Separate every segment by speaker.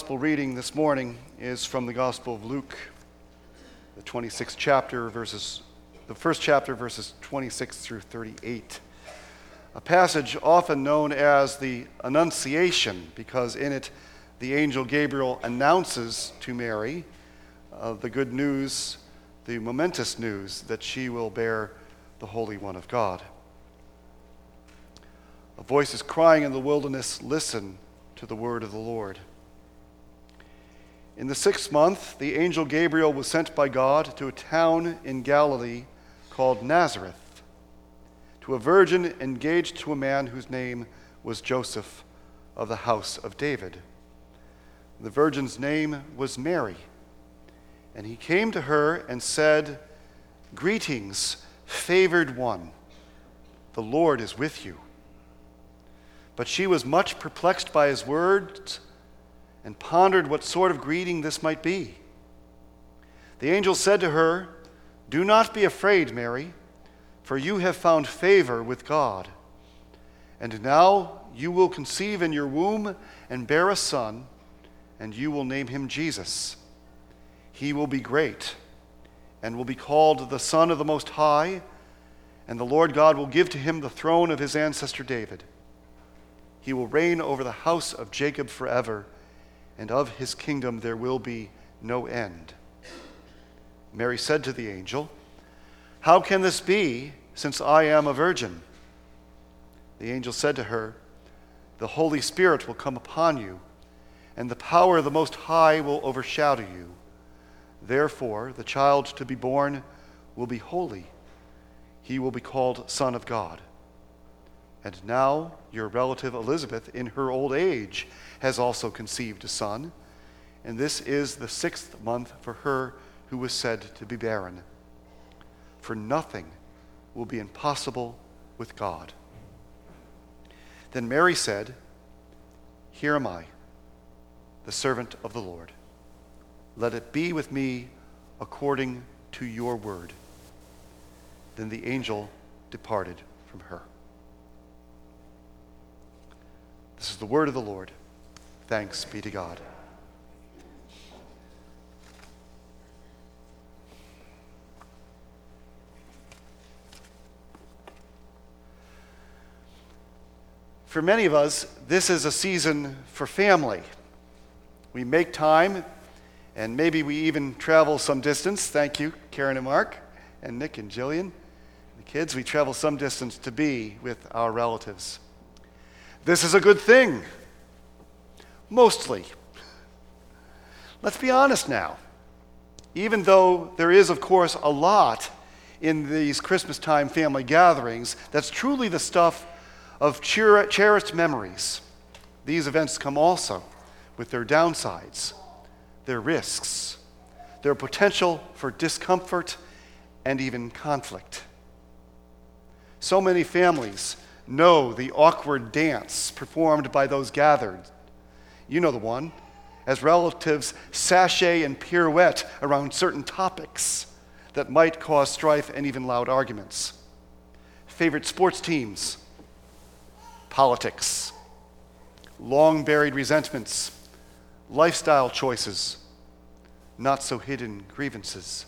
Speaker 1: gospel reading this morning is from the Gospel of Luke, the 26th chapter, the first chapter, verses 26 through 38. A passage often known as the Annunciation, because in it the angel Gabriel announces to Mary the good news, the momentous news that she will bear the Holy One of God. A voice is crying in the wilderness, "Listen to the word of the Lord." In the 6th month, the angel Gabriel was sent by God to a town in Galilee called Nazareth, to a virgin engaged to a man whose name was Joseph of the house of David. The virgin's name was Mary, and he came to her and said, "Greetings, favored one, the Lord is with you." But she was much perplexed by his words and pondered what sort of greeting this might be. The angel said to her, "Do not be afraid, Mary, for you have found favor with God. And now you will conceive in your womb and bear a son, and you will name him Jesus. He will be great and will be called the Son of the Most High, and the Lord God will give to him the throne of his ancestor David. He will reign over the house of Jacob forever, and of his kingdom there will be no end." Mary said to the angel, "How can this be, since I am a virgin?" The angel said to her, "The Holy Spirit will come upon you, and the power of the Most High will overshadow you. Therefore, the child to be born will be holy. He will be called Son of God. And now your relative Elizabeth, in her old age, has also conceived a son, and this is the 6th month for her who was said to be barren. For nothing will be impossible with God." Then Mary said, "Here am I, the servant of the Lord. Let it be with me according to your word." Then the angel departed from her. This is the word of the Lord. Thanks be to God. For many of us, this is a season for family. We make time, and maybe we even travel some distance. Thank you, Karen and Mark, and Nick and Jillian. The kids, we travel some distance to be with our relatives. This is a good thing. Mostly. Let's be honest now. Even though there is, of course, a lot in these Christmas time family gatherings that's truly the stuff of cherished memories, these events come also with their downsides, their risks, their potential for discomfort and even conflict. So many families know the awkward dance performed by those gathered. You know the one, as relatives sashay and pirouette around certain topics that might cause strife and even loud arguments. Favorite sports teams, politics, long-buried resentments, lifestyle choices, not-so-hidden grievances.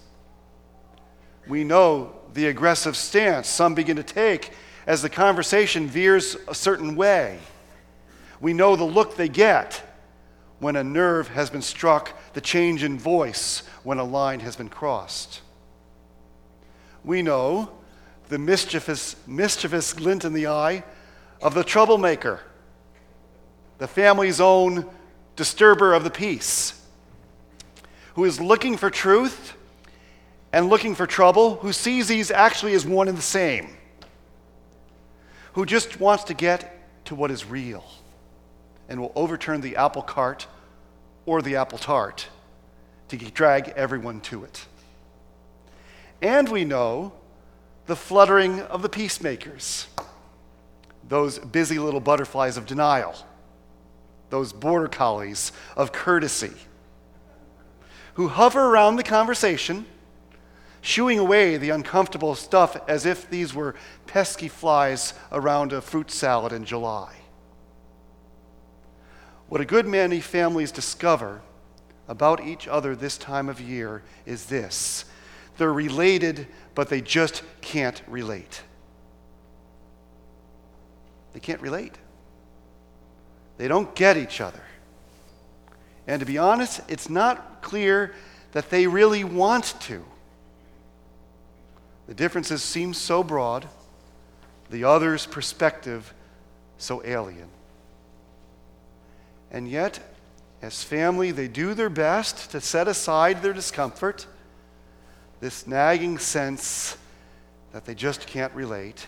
Speaker 1: We know the aggressive stance some begin to take as the conversation veers a certain way. We know the look they get when a nerve has been struck, the change in voice when a line has been crossed. We know the mischievous glint in the eye of the troublemaker, the family's own disturber of the peace, who is looking for truth and looking for trouble, who sees these actually as one and the same, who just wants to get to what is real and will overturn the apple cart or the apple tart to drag everyone to it. And we know the fluttering of the peacemakers, those busy little butterflies of denial, those border collies of courtesy, who hover around the conversation, shooing away the uncomfortable stuff as if these were pesky flies around a fruit salad in July. What a good many families discover about each other this time of year is this: they're related, but they just can't relate. They can't relate. They don't get each other. And to be honest, it's not clear that they really want to. The differences seem so broad, the other's perspective so alien. And yet, as family, they do their best to set aside their discomfort, this nagging sense that they just can't relate.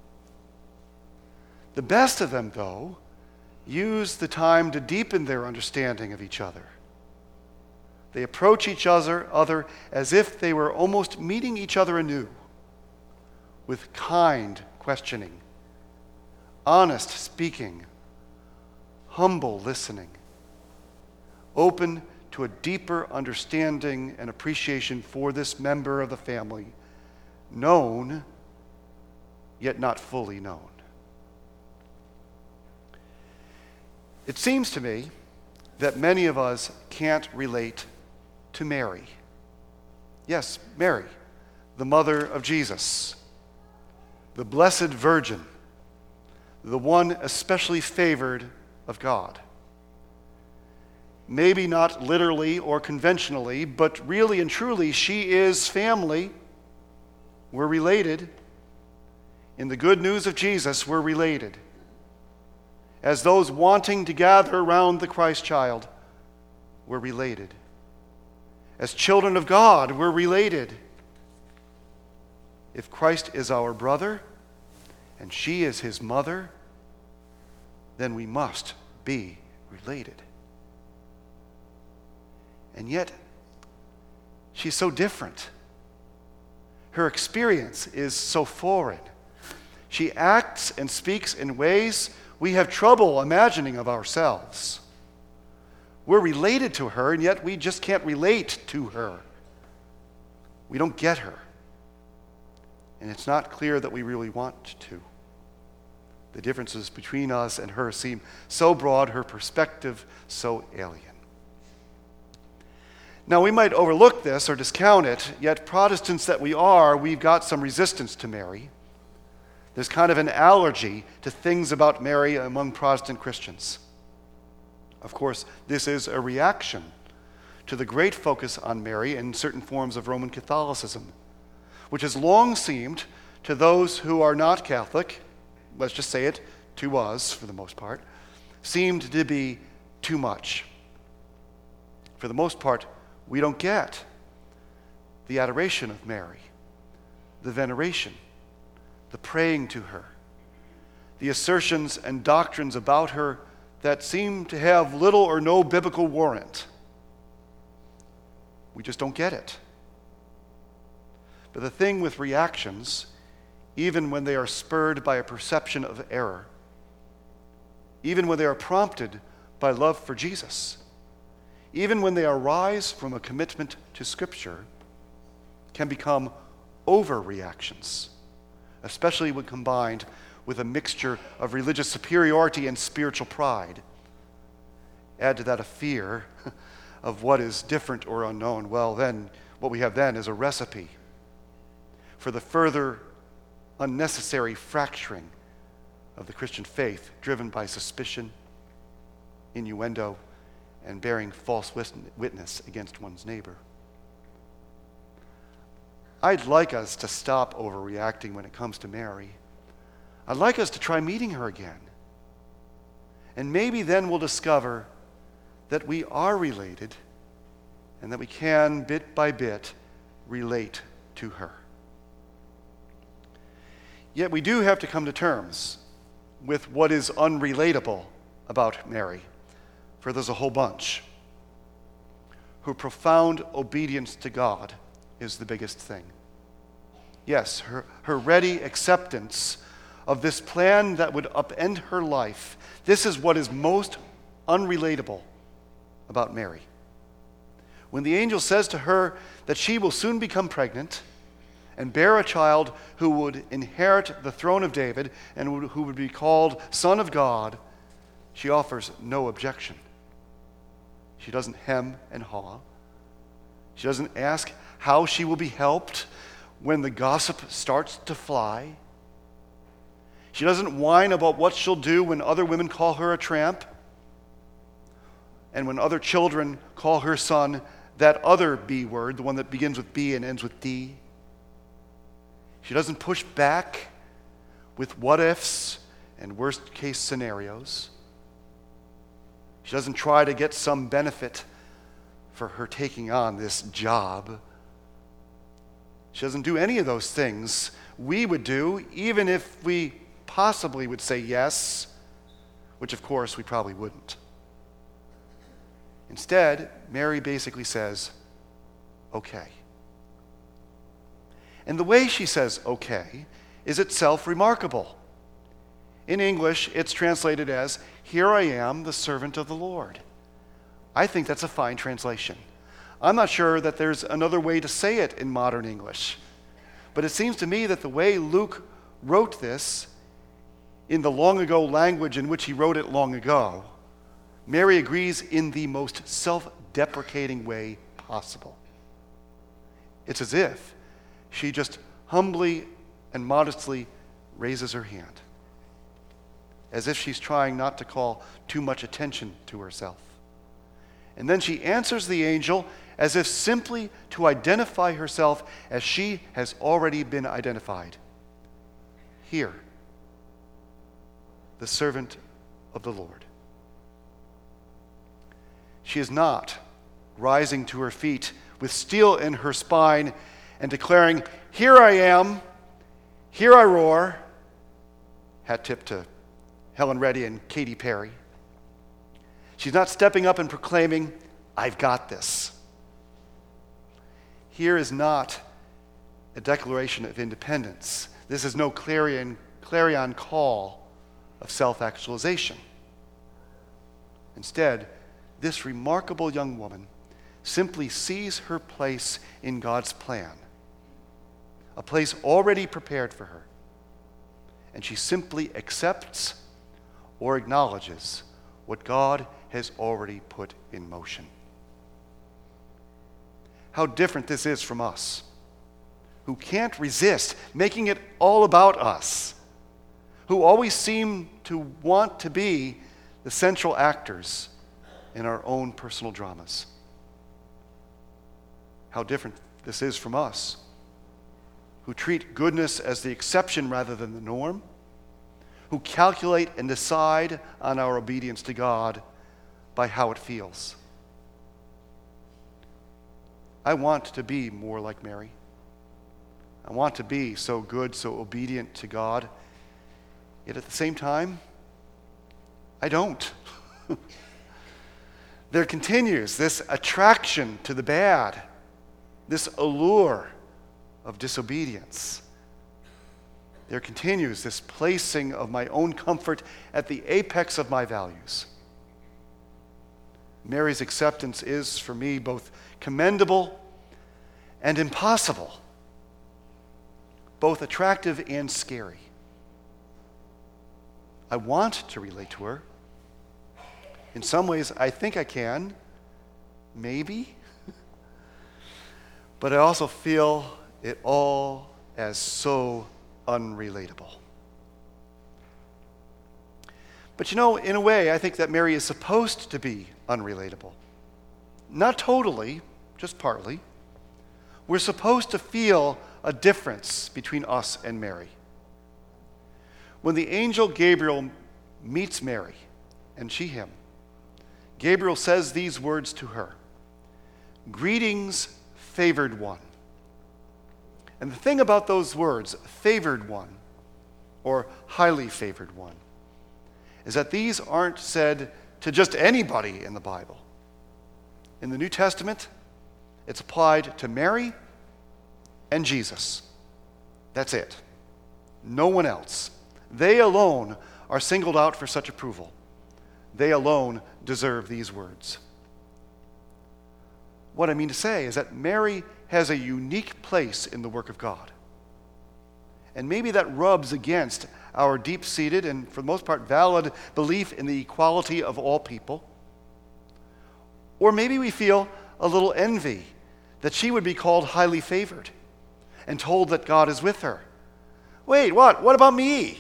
Speaker 1: The best of them, though, use the time to deepen their understanding of each other. They approach each other as if they were almost meeting each other anew, with kind questioning, honest speaking, humble listening, open to a deeper understanding and appreciation for this member of the family, known, yet not fully known. It seems to me that many of us can't relate to Mary. Yes, Mary, the mother of Jesus, the Blessed Virgin, the one especially favored of God. Maybe not literally or conventionally, but really and truly, she is family. We're related. In the good news of Jesus, we're related. As those wanting to gather around the Christ child, we're related. As children of God, we're related. If Christ is our brother and she is his mother, then we must be related. And yet, she's so different. Her experience is so foreign. She acts and speaks in ways we have trouble imagining of ourselves. We're related to her, and yet we just can't relate to her. We don't get her. And it's not clear that we really want to. The differences between us and her seem so broad, her perspective so alien. Now, we might overlook this or discount it, yet Protestants that we are, we've got some resistance to Mary. There's kind of an allergy to things about Mary among Protestant Christians. Of course, this is a reaction to the great focus on Mary in certain forms of Roman Catholicism, which has long seemed to those who are not Catholic, let's just say it, to us for the most part, seemed to be too much. For the most part, we don't get the adoration of Mary, the veneration, the praying to her, the assertions and doctrines about her that seem to have little or no biblical warrant. We just don't get it. But the thing with reactions, even when they are spurred by a perception of error, even when they are prompted by love for Jesus, even when they arise from a commitment to Scripture, can become overreactions, especially when combined with a mixture of religious superiority and spiritual pride. Add to that a fear of what is different or unknown. Well, then, what we have then is a recipe for the further unnecessary fracturing of the Christian faith, driven by suspicion, innuendo, and bearing false witness against one's neighbor. I'd like us to stop overreacting when it comes to Mary. I'd like us to try meeting her again. And maybe then we'll discover that we are related and that we can, bit by bit, relate to her. Yet we do have to come to terms with what is unrelatable about Mary, for there's a whole bunch. Her profound obedience to God is the biggest thing. Yes, her ready acceptance of this plan that would upend her life. This is what is most unrelatable about Mary. When the angel says to her that she will soon become pregnant and bear a child who would inherit the throne of David and who would be called Son of God, she offers no objection. She doesn't hem and haw. She doesn't ask how she will be helped when the gossip starts to fly. She doesn't whine about what she'll do when other women call her a tramp, and when other children call her son that other B word, the one that begins with B and ends with D. She doesn't push back with what ifs and worst case scenarios. She doesn't try to get some benefit for her taking on this job. She doesn't do any of those things we would do, even if we possibly would say yes, which of course we probably wouldn't. Instead, Mary basically says, okay. And the way she says okay is itself remarkable. In English, it's translated as, "Here I am, the servant of the Lord." I think that's a fine translation. I'm not sure that there's another way to say it in modern English. But it seems to me that the way Luke wrote this, in the long ago language in which he wrote it long ago, Mary agrees in the most self-deprecating way possible. It's as if she just humbly and modestly raises her hand, as if she's trying not to call too much attention to herself. And then she answers the angel as if simply to identify herself as she has already been identified. Here, the servant of the Lord. She is not rising to her feet with steel in her spine and declaring, "Here I am, here I roar." Hat tip to Helen Reddy and Katy Perry. She's not stepping up and proclaiming, "I've got this." Here is not a declaration of independence. This is no clarion call of self-actualization. Instead, this remarkable young woman simply sees her place in God's plan, a place already prepared for her, and she simply accepts or acknowledges what God has already put in motion. How different this is from us, who can't resist making it all about us, who always seem to want to be the central actors in our own personal dramas. How different this is from us, who treat goodness as the exception rather than the norm, who calculate and decide on our obedience to God by how it feels. I want to be more like Mary. I want to be so good, so obedient to God. Yet at the same time, I don't. There continues this attraction to the bad, this allure of disobedience. There continues this placing of my own comfort at the apex of my values. Mary's acceptance is, for me, both commendable and impossible, both attractive and scary. I want to relate to her. In some ways, I think I can, maybe. But I also feel it all as so unrelatable. But you know, in a way, I think that Mary is supposed to be unrelatable. Not totally, just partly. We're supposed to feel a difference between us and Mary. When the angel Gabriel meets Mary, and she him, Gabriel says these words to her: "Greetings, favored one." And the thing about those words, favored one, or highly favored one, is that these aren't said to just anybody in the Bible. In the New Testament, it's applied to Mary and Jesus. That's it. No one else. They alone are singled out for such approval. They alone deserve these words. What I mean to say is that Mary has a unique place in the work of God. And maybe that rubs against our deep-seated and, for the most part, valid belief in the equality of all people. Or maybe we feel a little envy that she would be called highly favored and told that God is with her. Wait, what? What about me?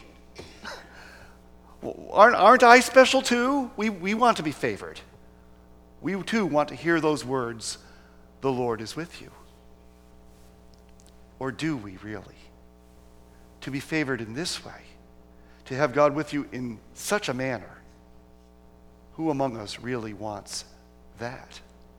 Speaker 1: Aren't I special too? We want to be favored. We too want to hear those words, "The Lord is with you." Or do we really? To be favored in this way, to have God with you in such a manner, who among us really wants that?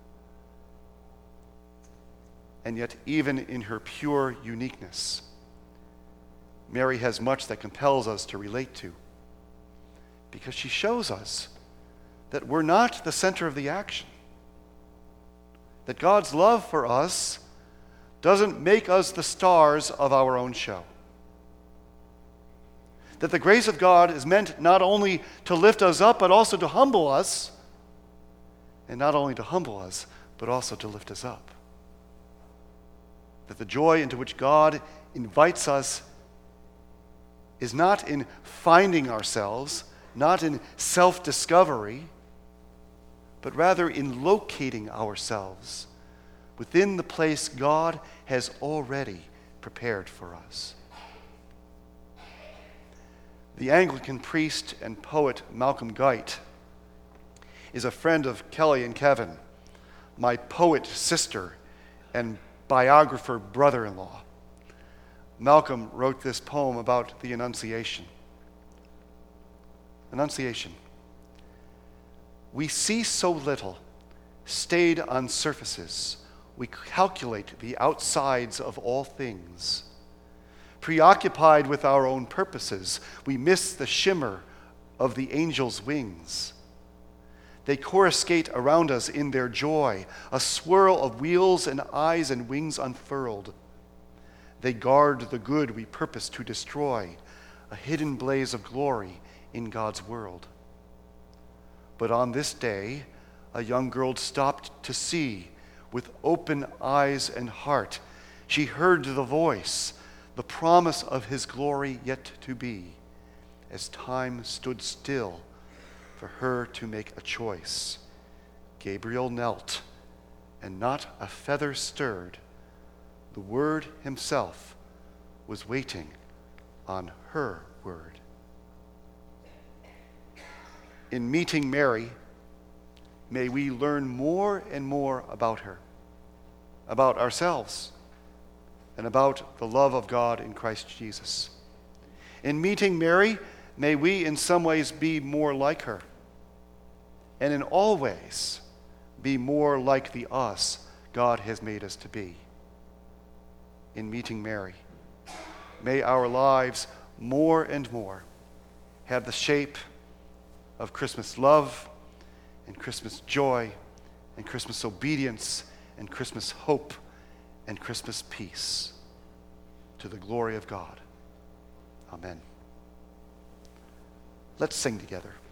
Speaker 1: And yet, even in her pure uniqueness, Mary has much that compels us to relate to, because she shows us that we're not the center of the action, that God's love for us doesn't make us the stars of our own show, that the grace of God is meant not only to lift us up, but also to humble us, and not only to humble us, but also to lift us up. That the joy into which God invites us is not in finding ourselves, not in self-discovery, but rather in locating ourselves within the place God has already prepared for us. The Anglican priest and poet Malcolm Guite is a friend of Kelly and Kevin, my poet sister and biographer brother-in-law. Malcolm wrote this poem about the Annunciation. Annunciation. We see so little, stayed on surfaces. We calculate the outsides of all things. Preoccupied with our own purposes, we miss the shimmer of the angels' wings. They coruscate around us in their joy, a swirl of wheels and eyes and wings unfurled. They guard the good we purpose to destroy, a hidden blaze of glory in God's world. But on this day, a young girl stopped to see with open eyes and heart. She heard the voice, the promise of his glory yet to be, as time stood still for her to make a choice. Gabriel knelt, and not a feather stirred. The Word himself was waiting on her word. In meeting Mary, may we learn more and more about her, about ourselves, and about the love of God in Christ Jesus. In meeting Mary, may we in some ways be more like her, and in all ways be more like the us God has made us to be. In meeting Mary, may our lives more and more have the shape of Christmas love and Christmas joy and Christmas obedience and Christmas hope and Christmas peace, to the glory of God. Amen. Let's sing together.